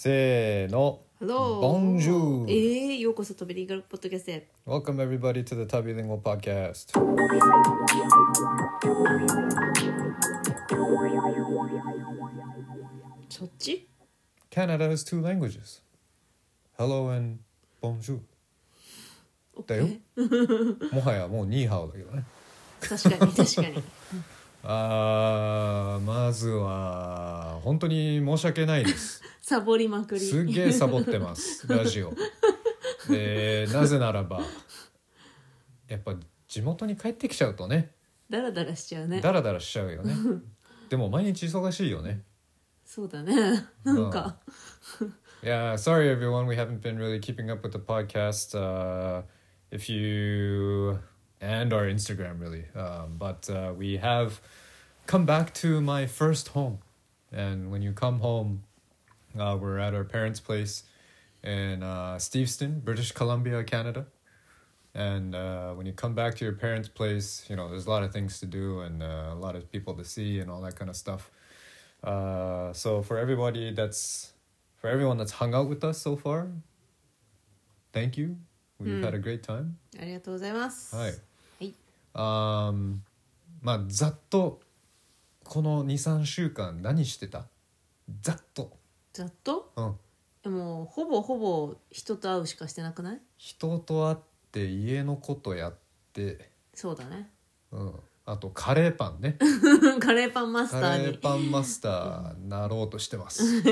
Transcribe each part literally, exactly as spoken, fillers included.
せーの Hello. Bonjour. えー、ようこそトビリンガルポッドキャストへ。 Welcome everybody to the Tabilingual Podcast. そっち Canada has two languages. Hello and bonjour. だよ。もはやもうニーハオだけどね。 確かに確かにあーまずは本当に申し訳ないです。 サボりまくり。 すっげーサボってますラジオで、なぜならばやっぱ地元に帰ってきちゃうとね、 ダラダラしちゃうね。 ダラダラしちゃうよねでも毎日忙しいよね。 そうだね。なんか、 Yeah, sorry everyone, we haven't been really keeping up with the podcast. Uh, if you and our Instagram really, um, but uh, we have come back to my first home. And when you come home, uh, we're at our parents' place in uh, Steveston, British Columbia, Canada. And uh, when you come back to your parents' place, you know, there's a lot of things to do and uh, a lot of people to see and all that kind of stuff. Uh, so for everybody that's for everyone that's hung out with us so far, thank you. We've、うん、had a great time. ありがとうございます。 はい。 はい。 Um, まあざっとこの に,さん 週間何してた？ざっと。 ざっと？ うん。 でもほぼほぼ人と会うしかしてなくない？ 人と会って家のことやって。 そうだね。 うん。あとカレーパンね。 カレーパンマスターに。 カレーパンマスターなろうとしてます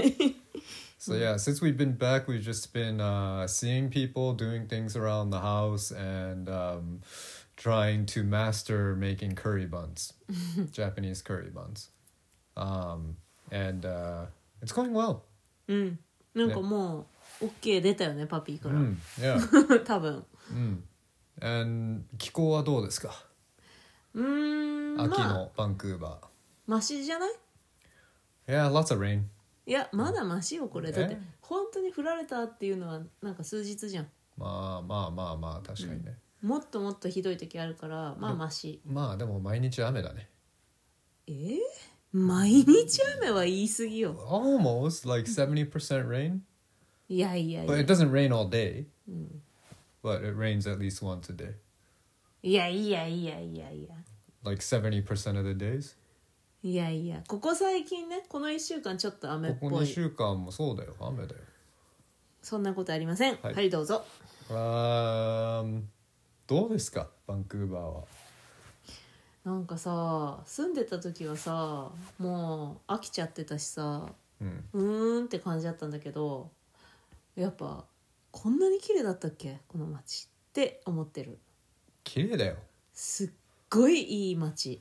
。So yeah, since we've been back, we've just been uh, seeing people doing things around the house and um, trying to master making curry buns, Japanese curry buns. Um, and uh, it's going well. うん。なんかもう OK 出たよね、パピーから。うん、 yeah. 多分。 うん。And 気候はどうですか？ うーん。 秋のバンクーバー。 まあ、マシじゃない？ Yeah, lots of rain. いやまだマシよこれ。だって本当に降られたっていうのはなんか数日じゃん。 まあまあまあまあ確かにね、 うん、もっともっとひどい時あるからまあマシ。 まあでも毎日雨だね。 えー、毎日雨は言い過ぎよ。 Almost like seventy percent rain. いやいやいや But it doesn't rain all day、 うん、 But it rains at least once a day. いやいやいやいやいや Like seventy percent of the days. いやいやここ最近ねこのいっしゅうかんちょっと雨っぽい。 ここにしゅうかんもそうだよ雨だよ。 そんなことありません。はい、はい、どうぞ。 あどうですかバンクーバーは。 なんかさ住んでた時はさもう飽きちゃってたしさ、うん、うーんって感じだったんだけどやっぱこんなに綺麗だったっけこの街って思ってる。 綺麗だよ。 すっごいいい街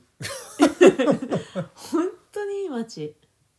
本当にいい街。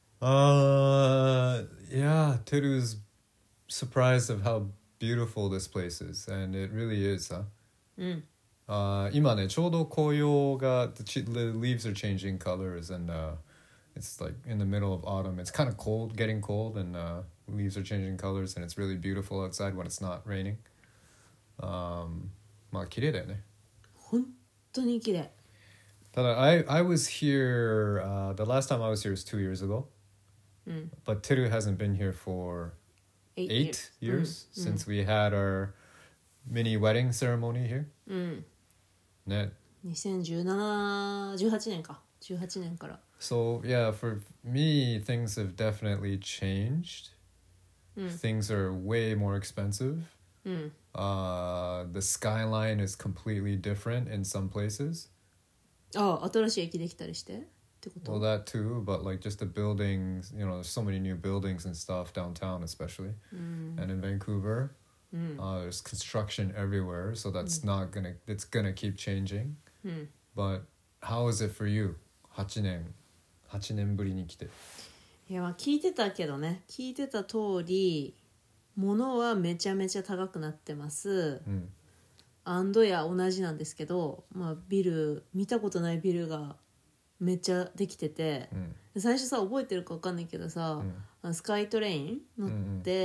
Uh, yeah, Teru's surprised of how beautiful this place is, and it really is, huh? うん。 Uh, 今ねちょうど紅葉が the, the leaves are changing colors and uh, it's like in the middle of autumn. It's kind of cold, getting cold, and uh, leaves are changing colors, and it's really beautiful outside when it's not raining. Um, まあ綺麗だよね。 本当に綺麗。 ただ I, I was here, uh, the last time I was here was two years ago. うん。 But Teru hasn't been here for eight, eight years, years、うん、since、うん、we had our mini wedding ceremony here、うん、ね。 にせんじゅうなな、じゅうはちねんか。じゅうはちねんから。 So yeah, for me, things have definitely changed、うん、things are way more expensive、うん、uh, the skyline is completely different in some places。 ああ、新しい駅できたりしてってこと？ Well, that too, but like just the buildings, you know, there's so many new buildings and stuff downtown especially, mm. and in Vancouver, mm. uh, there's construction everywhere, so that's mm. not gonna, it's gonna keep changing. Mm. But how is it for you? はちねん、はちねんぶりに来て。 いや、まあ聞いてたけどね、聞いてた通り、物はめちゃめちゃ高くなってます。うん。アンドや同じなんですけど、まあ、ビル見たことないビルがめっちゃできてて、うん、最初さ覚えてるか分かんないけどさ、うん、スカイトレイン乗って、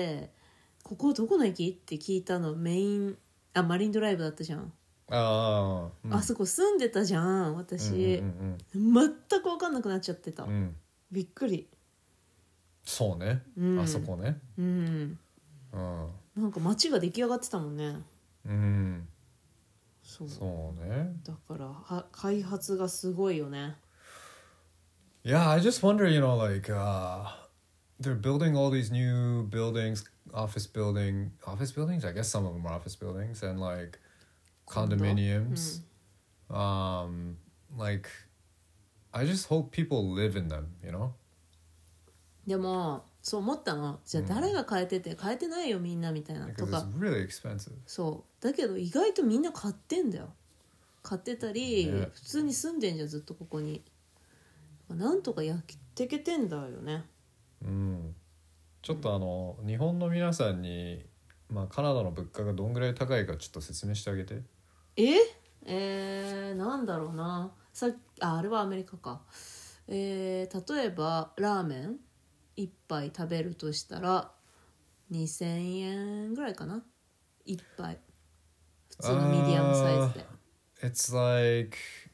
うんうん、ここどこの駅って聞いたのメインあマリンドライブだったじゃん。 あ、うん、 あそこ住んでたじゃん私、うんうんうん、全く分かんなくなっちゃってた、うん、びっくり。 そうね、 うん、 あそこね、 うん、 うん、 なんか街が出来上がってたもんね。 うん、 そう、 そうね。 だからは開発がすごいよね。 Yeah, I just wonder, you know, like uh, they're building all these new buildings, office building, office buildings. I guess some of them are office buildings, and like 今度 condominiums. Um, like, I just hope people live in them, you know? でもそう思ったの。じゃあ誰が変えてて、変えてないよみんなみたいなと Because か it's really expensive. そうだけど意外とみんな買ってんだよ。買ってたり、 ね普通に住んでんじゃんずっとここに。なんとかやってけてんだよね。 うん。ちょっとあの、日本の皆さんに、まあ、カナダの物価がどんぐらい高いかちょっと説明してあげて。 ええー、なんだろうな。さっきああれはアメリカか。えー、例えばラーメン一杯食べるとしたらにせんえんぐらいかな一杯。普通のミディアムサイズで。 It's like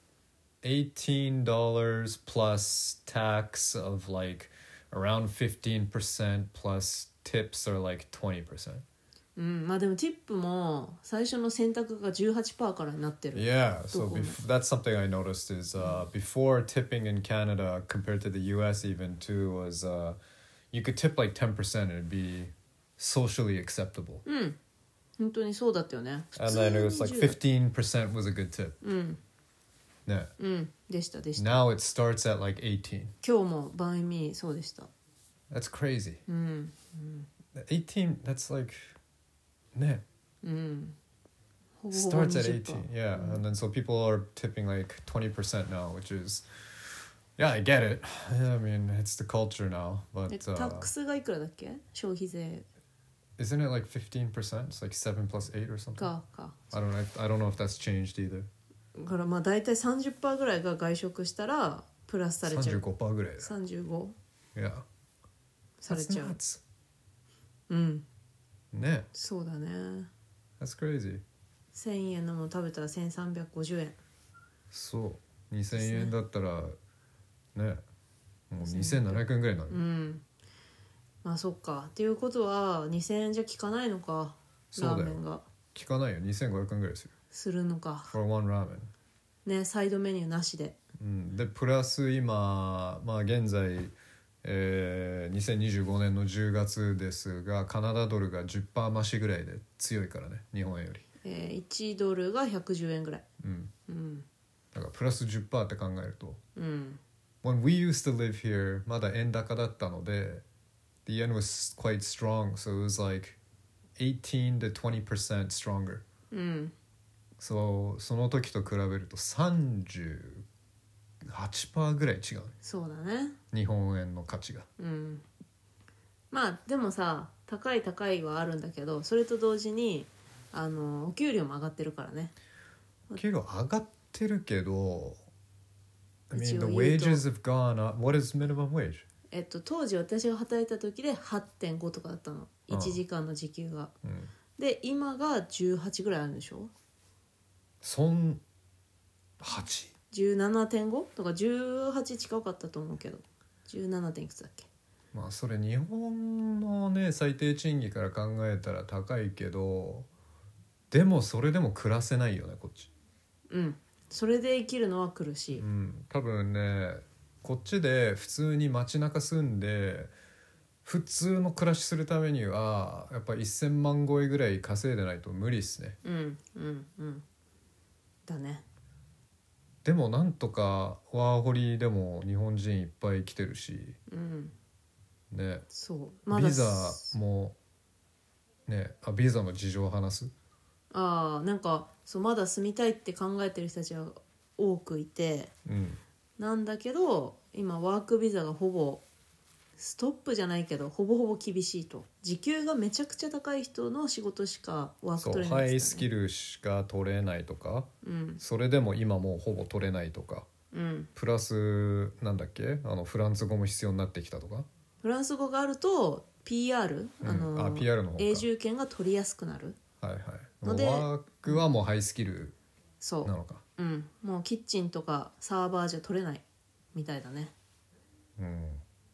eighteen dollars plus tax of like around fifteen percent plus tips are like twenty percent. うん、まあでもティップも最初の選択が じゅうはちパーセント からになってる。 Yeah, so bef- that's something I noticed is uh, before tipping in Canada compared to the U S even too was uh, you could tip like ten percent and it'd be socially acceptable. うん、本当にそうだったよね。 And then it was like fifteen percent was a good tip. うん、 ね、 うん、でしたでした。 Now it starts at like eighteen. 今日もバインミーそうでした。 That's crazy. うん、 eighteen, that's like ね、 うん、ほぼほぼ starts at にじゅっパーセント eighteen. Yeah, and then so people are tipping like twenty percent now, which is yeah, I get it. Yeah, I mean, it's the culture now, え but タッ uh, クスがいくらだっけ消費税 isn't it like fifteen percent? It's like seven plus eight or something. かか I don't know. I don't know if that's changed either. だからまあ大体 さんじゅっパーセント ぐらいが外食したらプラスされちゃう。 thirty-five percent ぐらいだ。 さんじゅうご Yeah. され That's ちゃう。 nuts. うんね。 そうだね。 That's crazy. せんえんのもの食べたらせんさんびゃくごじゅうえん。 そう。にせんえんだったらね、もうにせんななひゃくえんぐらいになる。 うん。まあそっか。っていうことはにせんえんじゃ効かないのか。ラーメンが効かないよ。にせんごひゃくえんぐらいする。 するのか。 For one ramen. ね、サイドメニューなしで。 うん、でプラス今、まあ、現在、えー、にせんにじゅうごねんのじゅうがつですがカナダドルが じゅっパーセント 増しぐらいで強いからね日本円より、 えー、いちドルがひゃくじゅうえんぐらい。 うん、 うん。 だからプラス じゅっパーセント って考えると、 うん。 When we used to live here まだ円高だったので The yen was quite strong so it was like eighteen to twenty percent stronger、 うん、 そうその時と比べると さんじゅうはちパーセント ぐらい違う。 そうだね。 日本円の価値が。 うん。まあでもさ高い高いはあるんだけどそれと同時にあのお給料も上がってるからね。 お給料上がってるけど I mean 一 the 応言うと wages have gone up. What is minimum wage? えっと当時私が働いた時で はってんご とかだったのいちじかんの時給が、 うん、 で今がじゅうはちぐらいあるんでしょ。 そん はち? じゅうななてんご とかじゅうはち近かったと思うけど じゅうなな. 点いくつだっけ。 まあそれ日本のね最低賃金から考えたら高いけどでもそれでも暮らせないよねこっち。 うん。それで生きるのは苦しい、 うん、多分ねこっちで普通に街中住んで普通の暮らしするためにはやっぱせんまん超えぐらい稼いでないと無理っすね。 うんうんうんだね。 でもなんとかワーホリでも日本人いっぱい来てるし、 うんね、 そうまだビザもねあビザの事情を話す。 ああなんかそうまだ住みたいって考えてる人たちは多くいて、 うん、 なんだけど今ワークビザがほぼストップじゃないけどほぼほぼ厳しいと。時給がめちゃくちゃ高い人の仕事しかワークそう取れないハイですよね。 スキルしか取れないとか、 うん、 それでも今もうほぼ取れないとか、 うん、 プラスなんだっけあのフランス語も必要になってきたとか。 フランス語があると ピーアール、 うん、 あのあ ピーアール の方か永住権が取りやすくなる。 はいはい。 のでワークはもうハイスキルそうなのか。 うん、もうキッチンとかサーバーじゃ取れないみたいだね。 うん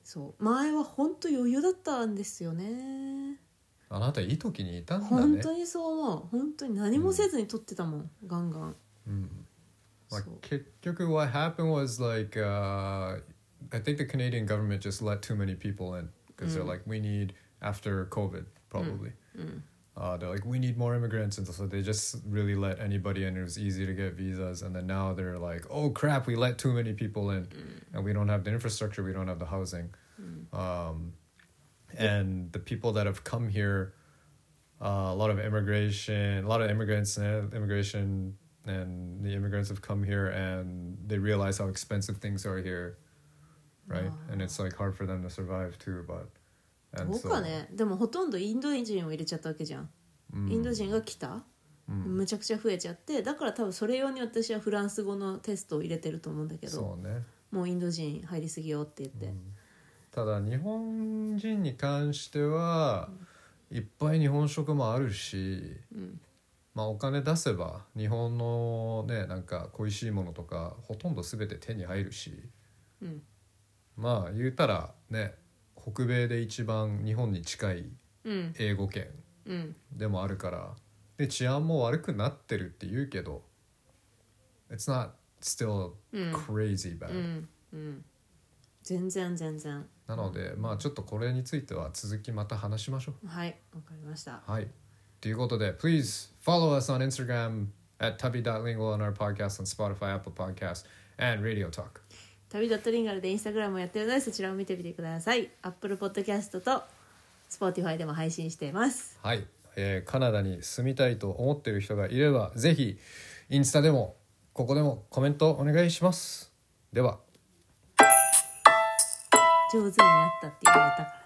そう前は本当余裕だったんですよね。 あなたいい時にいたんだね。 本当にそう思う。本当に何もせずに撮ってたもん、うん、ガンガン、 うんまあ、結局 what happened was like、uh, I think the Canadian government just let too many people in because、うん、they're like we need after COVID probably、うんうんUh, they're like, we need more immigrants, and so they just really let anybody in. It was easy to get visas, and then now they're like, oh crap, we let too many people in, and we don't have the infrastructure, we don't have the housing, um, and the people that have come here, uh, a lot of immigration, a lot of immigrants, and immigration, and the immigrants have come here, and they realize how expensive things are here, right? And it's like hard for them to survive too, but. どうかね。でもほとんどインド人を入れちゃったわけじゃん、うん、インド人が来た、うん、むちゃくちゃ増えちゃって、だから多分それ用に私はフランス語のテストを入れてると思うんだけど、 そうね、 もうインド人入りすぎよって言って、うん、 ただ日本人に関しては、うん、いっぱい日本食もあるし、うん、まあお金出せば日本のねなんか恋しいものとかほとんど全て手に入るし、うん、まあ言うたらね北米で一番日本に近い英語圏でもあるから、うん、で治安も悪くなってるって言うけど It's not still crazy bad、うんうん、 全然全然なので、まあちょっとこれについては続きまた話しましょう。 はい、わかりました。 はい、ということで Please follow us on Instagram at tubby dot lingual on our podcast on Spotify, Apple Podcast and Radio Talk。 旅ドットリンガルでインスタグラムをやってるのでそちらを見てみてください。 Apple Podcast と Spotify でも配信しています。 はい、えー、カナダに住みたいと思っている人がいればぜひインスタでもここでもコメントお願いします。では上手になったって言われたから